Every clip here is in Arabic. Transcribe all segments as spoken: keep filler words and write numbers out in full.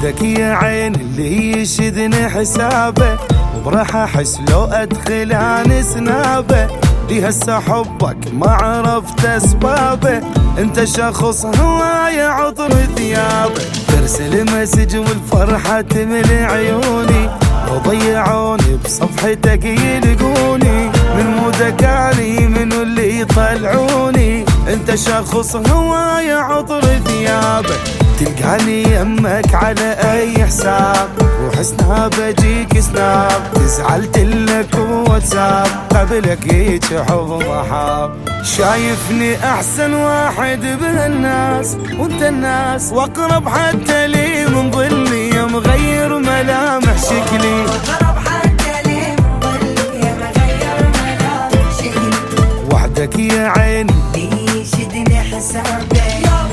وحدك يا عين اللي يشدني حسابه، وبراح احس لو ادخل عن سنابه. لي هسه حبك ما عرفت اسبابه، انت شخص هواية عطر ثيابه. ترسل مسج والفرحة تملي عيوني، وضيعوني بصفحتك يلقوني. من مودك اني منو اللي يطلعوني، انت شخص هواية عطر ثيابه. تلقاني يمك على اي حساب، روح سناب اجيك سناب. تزعل تلك واتساب، قبلك هيج حب ضحاب. شايفني احسن واحد بهالناس، وانت الناس واقرب حتى لي من ظلي. يا مغير ملامح شكلي، وحدك يا عيني يشدني حسابي.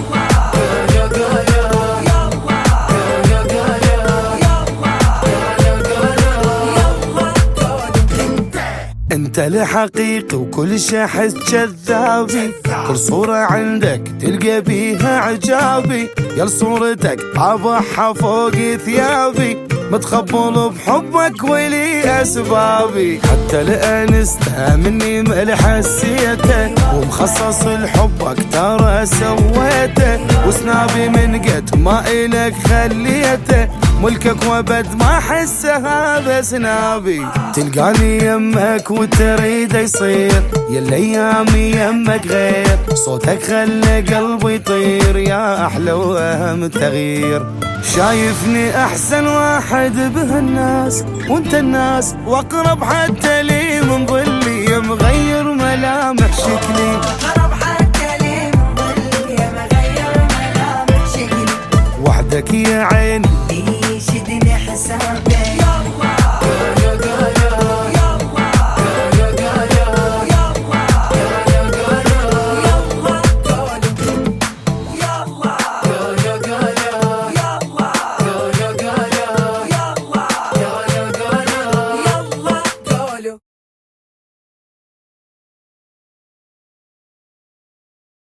انت الحقيقي وكل شي احس جذابي. كل صورة عندك تلقى بيها عجابي. يا صورتك طابعها فوق ثيابي، متخبل بحبك ولي اسبابي. حتى الانستا مني ملح حسيته، ومخصص لحبك ترى سويته. وسنابي من قد ما الك خليته، ملكك وابد ما احسه هذا سنابي. تلقاني يمك وتريد يصير، يا الايام يمك غير. صوتك خلى قلبي يطير، يا احلى واهم تغيير. شايفني احسن واحد بهالناس، وانت الناس واقرب حتى لي من ظل.